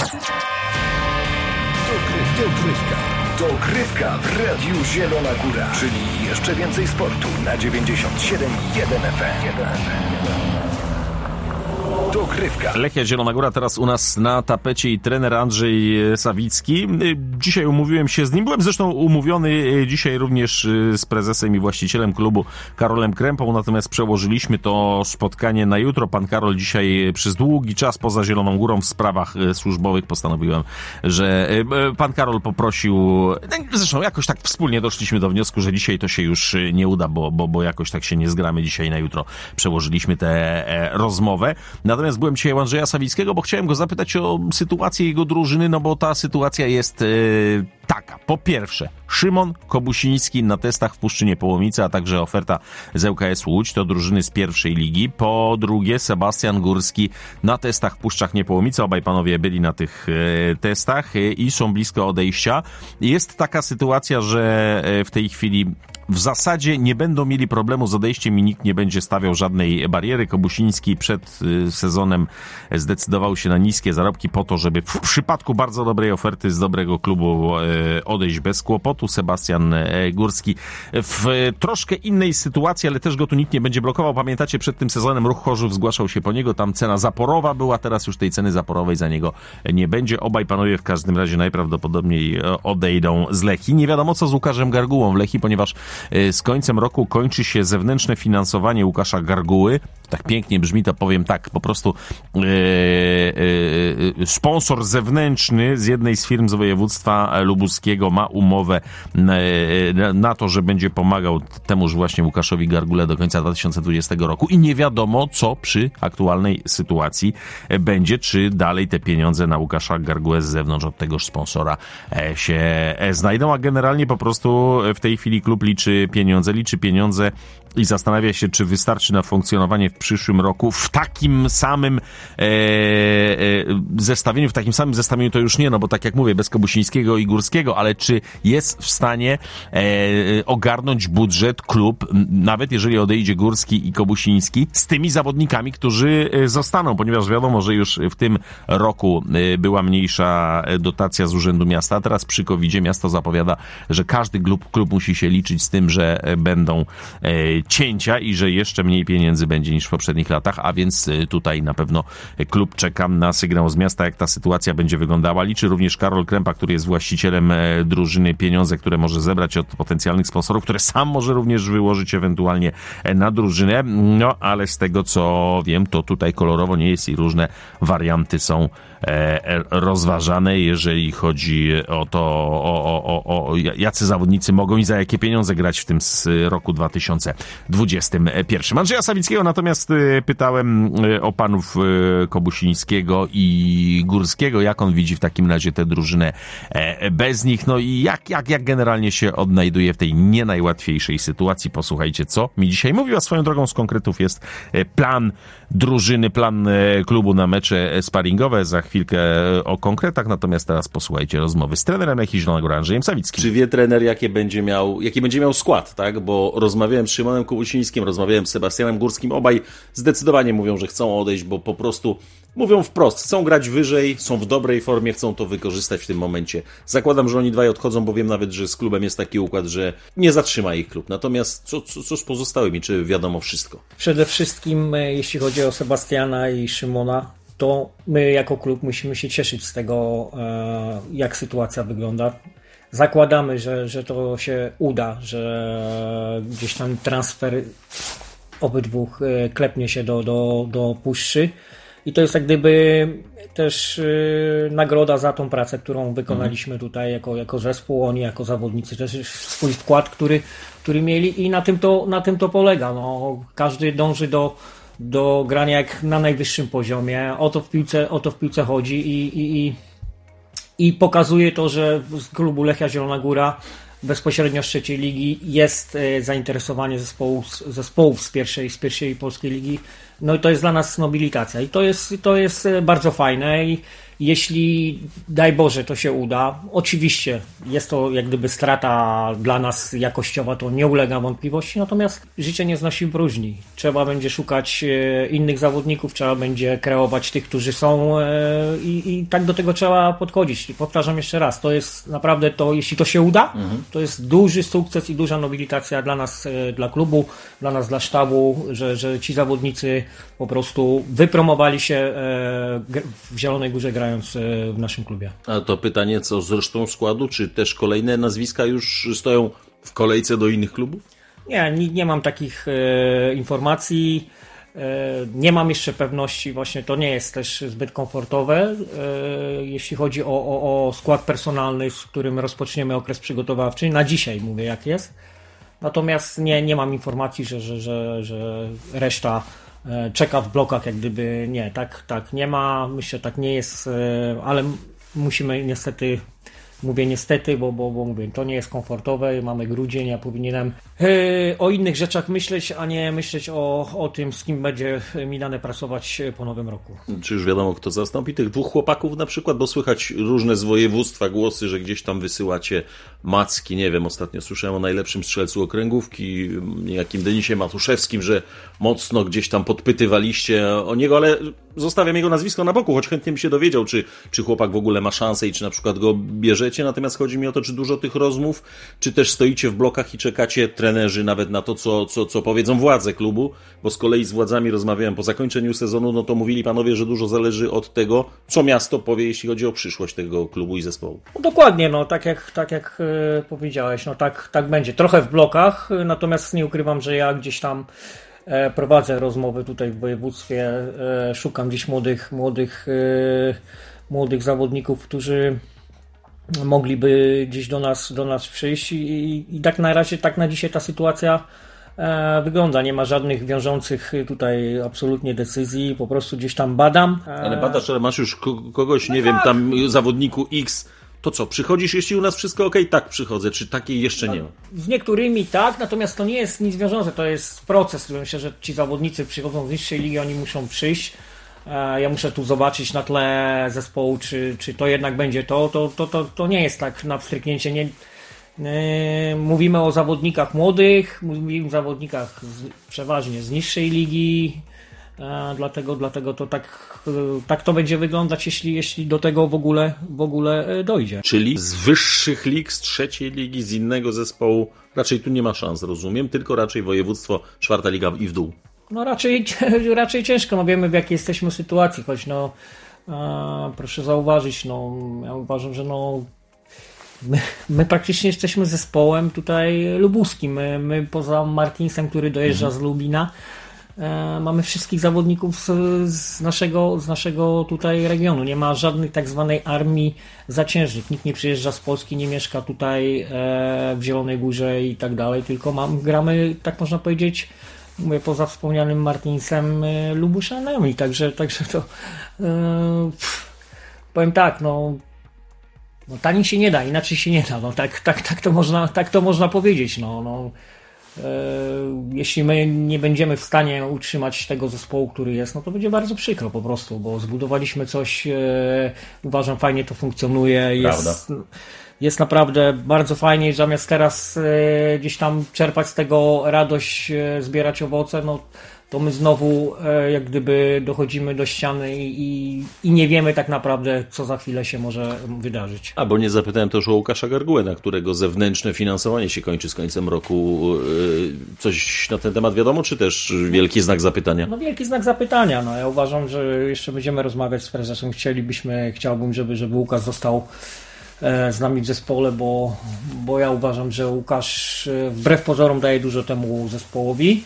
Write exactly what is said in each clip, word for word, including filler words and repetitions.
Dogrywka. Dogrywka w Radiu Zielona Góra, czyli jeszcze więcej sportu na dziewięćdziesiąt siedem i jeden F M. Dogrywka. Lechia Zielona Góra teraz u nas na tapecie i trener Andrzej Sawicki. Dzisiaj umówiłem się z nim. Byłem zresztą umówiony dzisiaj również z prezesem i właścicielem klubu Karolem Krępą, natomiast przełożyliśmy to spotkanie na jutro. Pan Karol dzisiaj przez długi czas poza Zieloną Górą w sprawach służbowych postanowiłem, że pan Karol poprosił, zresztą jakoś tak wspólnie doszliśmy do wniosku, że dzisiaj to się już nie uda, bo, bo, bo jakoś tak się nie zgramy. Dzisiaj na jutro przełożyliśmy tę rozmowę. Natomiast byłem dzisiaj u Andrzeja Sawickiego, bo chciałem go zapytać o sytuację jego drużyny, no bo ta sytuacja jest yy, taka. Po pierwsze, Szymon Kobusiński na testach w Puszczynie Połomice, a także oferta z L K S Łódź, to drużyny z pierwszej ligi. Po drugie, Sebastian Górski na testach w Puszczach Niepołomice. Obaj panowie byli na tych yy, testach yy, i są blisko odejścia. Jest taka sytuacja, że yy, w tej chwili w zasadzie nie będą mieli problemu z odejściem i nikt nie będzie stawiał żadnej bariery. Kobusiński przed sezonem zdecydował się na niskie zarobki po to, żeby w przypadku bardzo dobrej oferty z dobrego klubu odejść bez kłopotu. Sebastian Górski w troszkę innej sytuacji, ale też go tu nikt nie będzie blokował. Pamiętacie, przed tym sezonem Ruch Chorzów zgłaszał się po niego, tam cena zaporowa była, teraz już tej ceny zaporowej za niego nie będzie. Obaj panowie w każdym razie najprawdopodobniej odejdą z Lechii. Nie wiadomo co z Łukaszem Gargułą w Lechii, ponieważ z końcem roku kończy się zewnętrzne finansowanie Łukasza Garguły. Tak pięknie brzmi to, powiem tak, po prostu yy, yy, sponsor zewnętrzny z jednej z firm z województwa lubuskiego ma umowę yy, na to, że będzie pomagał temuż właśnie Łukaszowi Gargule do końca dwa tysiące dwudziestego roku i nie wiadomo co przy aktualnej sytuacji będzie, czy dalej te pieniądze na Łukasza Gargułę z zewnątrz od tegoż sponsora się znajdą, a generalnie po prostu w tej chwili klub liczy pieniądze, liczy pieniądze i zastanawia się, czy wystarczy na funkcjonowanie w przyszłym roku w takim samym e, e, zestawieniu, w takim samym zestawieniu to już nie, no bo tak jak mówię, bez Kobusińskiego i Górskiego, ale czy jest w stanie e, ogarnąć budżet klub, nawet jeżeli odejdzie Górski i Kobusiński, z tymi zawodnikami, którzy zostaną, ponieważ wiadomo, że już w tym roku była mniejsza dotacja z Urzędu Miasta, a teraz przy kowidzie miasto zapowiada, że każdy klub, klub musi się liczyć z tym, że będą e, cięcia i że jeszcze mniej pieniędzy będzie niż w poprzednich latach, a więc tutaj na pewno klub czeka na sygnał z miasta, jak ta sytuacja będzie wyglądała. Liczy również Karol Krępa, który jest właścicielem drużyny, pieniądze, które może zebrać od potencjalnych sponsorów, które sam może również wyłożyć ewentualnie na drużynę. No, ale z tego co wiem, to tutaj kolorowo nie jest i różne warianty są rozważane, jeżeli chodzi o to, o, o, o, o jacy zawodnicy mogą i za jakie pieniądze grać w tym roku dwa tysiące dwudziestym pierwszym. Andrzeja Sawickiego natomiast pytałem o panów Kobusińskiego i Górskiego, jak on widzi w takim razie tę drużynę bez nich, no i jak, jak, jak generalnie się odnajduje w tej nie najłatwiejszej sytuacji. Posłuchajcie, co mi dzisiaj mówił, a swoją drogą z konkretów jest plan drużyny, plan klubu na mecze sparingowe. Za chwilkę o konkretach, natomiast teraz posłuchajcie rozmowy z trenerem Lechii Zielona Góra Andrzejem Sawickim. Czy wie trener, jakie będzie miał, jaki będzie miał skład, tak? Bo rozmawiałem z Szymonem Kobusińskim, rozmawiałem z Sebastianem Górskim, obaj zdecydowanie mówią, że chcą odejść, bo po prostu mówią wprost, chcą grać wyżej, są w dobrej formie, chcą to wykorzystać w tym momencie. Zakładam, że oni dwaj odchodzą, bo wiem nawet, że z klubem jest taki układ, że nie zatrzyma ich klub. Natomiast co, co, co z pozostałymi? Czy wiadomo wszystko? Przede wszystkim, jeśli chodzi o Sebastiana i Szymona, to my jako klub musimy się cieszyć z tego, jak sytuacja wygląda. Zakładamy, że, że to się uda, że gdzieś tam transfer obydwu klepnie się do, do, do Puszczy. I to jest jak gdyby też yy, nagroda za tą pracę, którą wykonaliśmy mhm. tutaj jako, jako zespół, oni jako zawodnicy też swój wkład, który, który mieli i na tym to, na tym to polega. No, każdy dąży do, do grania jak na najwyższym poziomie. O to w piłce, o to w piłce chodzi i, i, i, i pokazuje to, że z klubu Lechia Zielona Góra bezpośrednio z trzeciej ligi jest zainteresowanie zespołów, zespołów z pierwszej, z pierwszej polskiej ligi. No i to jest dla nas nobilitacja i to jest, to jest bardzo fajne i, Jeśli, daj Boże, to się uda, oczywiście jest to jak gdyby strata dla nas jakościowa, to nie ulega wątpliwości, natomiast życie nie znosi próżni. Trzeba będzie szukać innych zawodników, trzeba będzie kreować tych, którzy są i, i tak do tego trzeba podchodzić. I powtarzam jeszcze raz, to jest naprawdę to, jeśli to się uda, mhm. to jest duży sukces i duża nobilitacja dla nas, dla klubu, dla nas, dla sztabu, że, że ci zawodnicy po prostu wypromowali się w Zielonej Górze grając w naszym klubie. A to pytanie, co z resztą składu? Czy też kolejne nazwiska już stoją w kolejce do innych klubów? Nie, nie, nie mam takich e, informacji. E, nie mam jeszcze pewności, właśnie to nie jest też zbyt komfortowe, e, jeśli chodzi o, o, o skład personalny, z którym rozpoczniemy okres przygotowawczy. Na dzisiaj mówię, jak jest. Natomiast nie, nie mam informacji, że, że, że, że reszta czeka w blokach, jak gdyby nie, tak, tak nie ma, myślę, tak nie jest, ale musimy niestety, mówię niestety, bo, bo, bo mówię, to nie jest komfortowe, mamy grudzień, ja powinienem yy, o innych rzeczach myśleć, a nie myśleć o, o tym, z kim będzie mi dane pracować po nowym roku. Czy już wiadomo, kto zastąpi tych dwóch chłopaków na przykład, bo słychać różne z województwa głosy, że gdzieś tam wysyłacie macki, nie wiem, ostatnio słyszałem o najlepszym strzelcu okręgówki, niejakim Denisie Matuszewskim, że mocno gdzieś tam podpytywaliście o niego, ale zostawiam jego nazwisko na boku, choć chętnie bym się dowiedział, czy, czy chłopak w ogóle ma szansę i czy na przykład go bierzecie, natomiast chodzi mi o to, czy dużo tych rozmów, czy też stoicie w blokach i czekacie trenerzy nawet na to, co, co, co powiedzą władze klubu, bo z kolei z władzami rozmawiałem po zakończeniu sezonu, no to mówili panowie, że dużo zależy od tego, co miasto powie, jeśli chodzi o przyszłość tego klubu i zespołu. No dokładnie, no tak jak, tak jak yy, powiedziałeś, no tak, tak będzie. Trochę w blokach, natomiast nie ukrywam, że ja gdzieś tam e, prowadzę rozmowy tutaj w województwie, e, szukam gdzieś młodych, młodych, e, młodych zawodników, którzy mogliby gdzieś do nas, do nas przyjść i, i tak na razie, tak na dzisiaj ta sytuacja e, wygląda. Nie ma żadnych wiążących tutaj absolutnie decyzji, po prostu gdzieś tam badam. E... Ale badasz, ale masz już kogoś, nie no wiem, tak. Tam zawodniku X, to co, przychodzisz, jeśli u nas wszystko okej? Okay? Tak, przychodzę, czy takiej jeszcze nie ma? Z niektórymi tak, natomiast to nie jest nic wiążące, to jest proces. Myślę, że ci zawodnicy przychodzą z niższej ligi, oni muszą przyjść. Ja muszę tu zobaczyć na tle zespołu, czy, czy to jednak będzie to. To, to, to, to nie jest tak na wstrzyknięcie. Nie, nie, mówimy o zawodnikach młodych, mówimy o zawodnikach z, przeważnie z niższej ligi, a dlatego, dlatego to tak, tak to będzie wyglądać, jeśli, jeśli do tego w ogóle, w ogóle dojdzie. Czyli z wyższych lig, z trzeciej ligi, z innego zespołu raczej tu nie ma szans, rozumiem, tylko raczej województwo, czwarta liga i w dół. No raczej, raczej ciężko, no wiemy w jakiej jesteśmy sytuacji, choć no a, proszę zauważyć, no ja uważam, że no my, my praktycznie jesteśmy zespołem tutaj lubuskim, my, my poza Martinsem, który dojeżdża mhm. z Lubina, e, mamy wszystkich zawodników z, z, naszego, z naszego tutaj regionu, nie ma żadnej tak zwanej armii zaciężnych, nikt nie przyjeżdża z Polski, nie mieszka tutaj e, w Zielonej Górze i tak dalej, tylko mam, gramy, tak można powiedzieć, mówię, poza wspomnianym Martinsem, Lubuszanami, także, także to yy, pff, powiem tak, no, no taniej się nie da, inaczej się nie da, no tak, tak, tak, to, można, tak to można powiedzieć, no, no yy, jeśli my nie będziemy w stanie utrzymać tego zespołu, który jest, no to będzie bardzo przykro po prostu, bo zbudowaliśmy coś, yy, uważam, fajnie to funkcjonuje, jest, jest naprawdę bardzo fajnie, zamiast teraz e, gdzieś tam czerpać z tego radość, e, zbierać owoce, no to my znowu e, jak gdyby dochodzimy do ściany i, i, i nie wiemy tak naprawdę, co za chwilę się może wydarzyć. A bo nie zapytałem też o Łukasza Gargułę, na którego zewnętrzne finansowanie się kończy z końcem roku. E, coś na ten temat wiadomo, czy też wielki znak zapytania? No wielki znak zapytania. No ja uważam, że jeszcze będziemy rozmawiać z prezesem. Chcielibyśmy, chciałbym, żeby, żeby Łukasz został z nami w zespole, bo, bo ja uważam, że Łukasz wbrew pozorom daje dużo temu zespołowi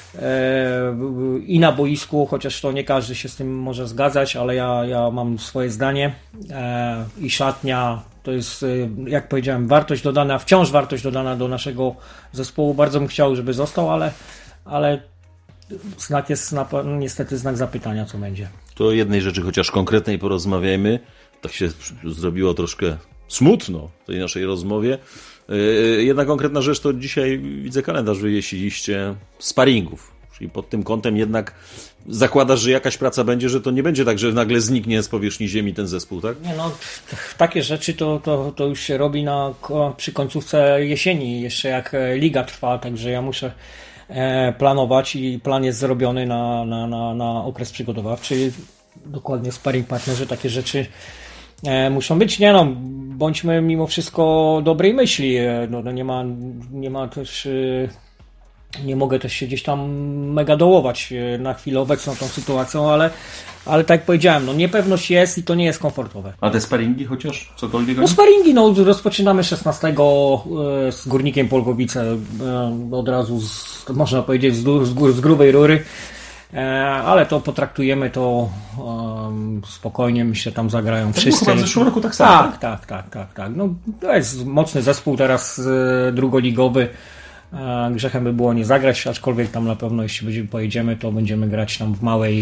i na boisku, chociaż to nie każdy się z tym może zgadzać, ale ja, ja mam swoje zdanie i szatnia to jest, jak powiedziałem, wartość dodana, wciąż wartość dodana do naszego zespołu. Bardzo bym chciał, żeby został, ale, ale znak jest niestety znak zapytania, co będzie. To o jednej rzeczy chociaż konkretnej porozmawiajmy. Tak się zrobiło troszkę smutno w tej naszej rozmowie. Jedna konkretna rzecz to dzisiaj widzę kalendarz, wyjeździliście sparingów. Czyli pod tym kątem jednak zakładasz, że jakaś praca będzie, że to nie będzie tak, że nagle zniknie z powierzchni ziemi ten zespół, tak? Nie no, takie rzeczy to, to, to już się robi na, przy końcówce jesieni, jeszcze jak liga trwa, także ja muszę planować i plan jest zrobiony na, na, na, na okres przygotowawczy. Dokładnie sparring partnerzy, takie rzeczy muszą być. Nie no, bądźmy mimo wszystko dobrej myśli. No, no nie ma, nie ma też... Nie mogę też się gdzieś tam mega dołować na chwilę obecną tą sytuacją, ale, ale tak jak powiedziałem, no niepewność jest i to nie jest komfortowe. A te sparingi chociaż? Cokolwiek? No sparingi, no rozpoczynamy szesnastego z Górnikiem Polkowice, od razu z, można powiedzieć z, z, gór, z grubej rury, ale to potraktujemy to um, spokojnie, myślę, tam zagrają to wszyscy. Chyba w zeszłym roku tak samo. Tak, tak, tak, tak, tak. No, to jest mocny zespół teraz drugoligowy. Grzechem by było nie zagrać, aczkolwiek tam na pewno jeśli będziemy, pojedziemy, to będziemy grać tam w małej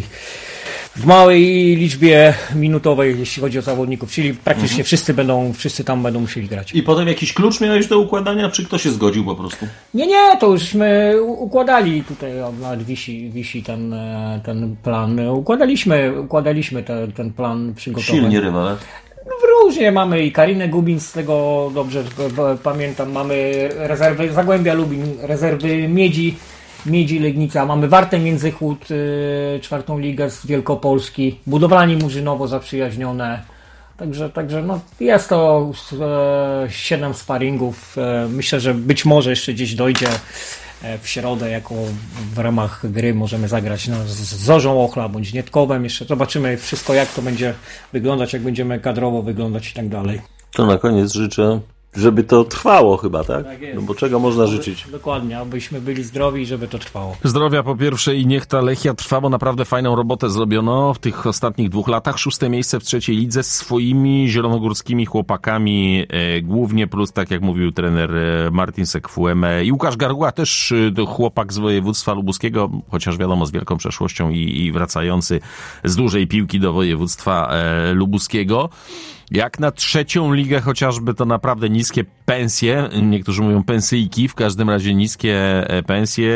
w małej liczbie minutowej, jeśli chodzi o zawodników, czyli praktycznie mhm. wszyscy będą, wszyscy tam będą musieli grać. I potem jakiś klucz miałeś do układania, czy ktoś się zgodził po prostu? Nie, nie, to jużśmy układali, tutaj nawet wisi, wisi ten, ten plan, układaliśmy, układaliśmy te, ten plan przygotowy. Silnie rywale. Różnie mamy i Karinę Gubin, z tego dobrze pamiętam, mamy rezerwy Zagłębia Lubin, rezerwy Miedzi, Miedzi Legnica, mamy Wartę Międzychód, yy, czwartą ligę z Wielkopolski, Budowlanie Murzynowo zaprzyjaźnione, także, także no jest to e, siedem sparingów, e, myślę, że być może jeszcze gdzieś dojdzie w środę, jako w ramach gry możemy zagrać no, z Zorzą Ochla bądź Nietkowem. Jeszcze zobaczymy wszystko, jak to będzie wyglądać, jak będziemy kadrowo wyglądać i tak dalej. To na koniec życzę, żeby to trwało chyba, tak? Tak jest. No bo czego można życzyć? Dokładnie, abyśmy byli zdrowi i żeby to trwało. Zdrowia po pierwsze i niech ta Lechia trwa, bo naprawdę fajną robotę zrobiono w tych ostatnich dwóch latach. Szóste miejsce w trzeciej lidze z swoimi zielonogórskimi chłopakami, e, głównie plus, tak jak mówił trener e, Martin Sekfueme i Łukasz Garguła, też e, chłopak z województwa lubuskiego, chociaż wiadomo z wielką przeszłością i, i wracający z dużej piłki do województwa e, lubuskiego. Jak na trzecią ligę chociażby, to naprawdę niskie pensje, niektórzy mówią pensyjki, w każdym razie niskie pensje,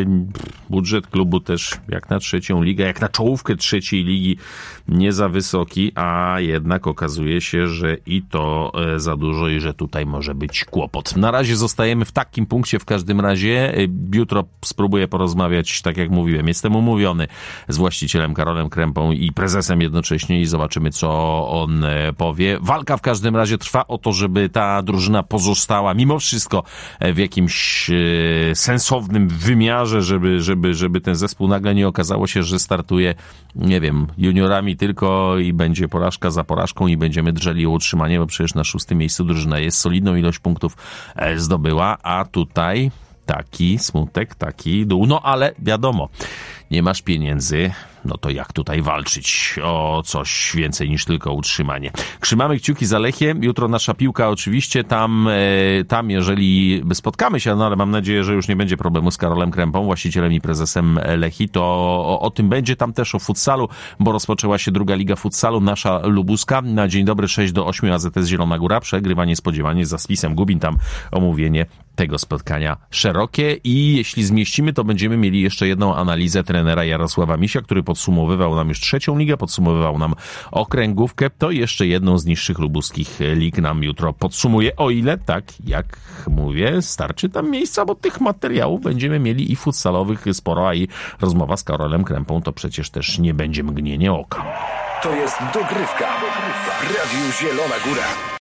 budżet klubu też jak na trzecią ligę, jak na czołówkę trzeciej ligi nie za wysoki, a jednak okazuje się, że i to za dużo i że tutaj może być kłopot. Na razie zostajemy w takim punkcie w każdym razie, jutro spróbuję porozmawiać, tak jak mówiłem, jestem umówiony z właścicielem Karolem Krępą i prezesem jednocześnie i zobaczymy, co on powie. Walka w każdym razie trwa o to, żeby ta drużyna pozostała mimo wszystko w jakimś e, sensownym wymiarze, żeby, żeby, żeby ten zespół nagle nie okazało się, że startuje, nie wiem, juniorami tylko i będzie porażka za porażką i będziemy drżeli o utrzymanie, bo przecież na szóstym miejscu drużyna jest, solidną ilość punktów e, zdobyła, a tutaj taki smutek, taki dół, no ale wiadomo, nie masz pieniędzy, no to jak tutaj walczyć o coś więcej niż tylko utrzymanie. Trzymamy kciuki za Lechię, jutro nasza piłka oczywiście, tam, e, tam jeżeli spotkamy się, no ale mam nadzieję, że już nie będzie problemu z Karolem Krępą, właścicielem i prezesem Lechii, to o, o tym będzie, tam też o futsalu, bo rozpoczęła się druga liga futsalu, nasza lubuska, na dzień dobry sześć do ośmiu A Z S Zielona Góra, przegrywa niespodziewanie za spisem Gubin, tam omówienie tego spotkania szerokie i jeśli zmieścimy, to będziemy mieli jeszcze jedną analizę trenera Jarosława Misia, który podsumowywał nam już trzecią ligę, podsumowywał nam okręgówkę, to jeszcze jedną z niższych lubuskich lig nam jutro podsumuje, o ile, tak jak mówię, starczy tam miejsca, bo tych materiałów będziemy mieli i futsalowych sporo, a i rozmowa z Karolem Krępą to przecież też nie będzie mgnienie oka. To jest dogrywka w Radiu Zielona Góra.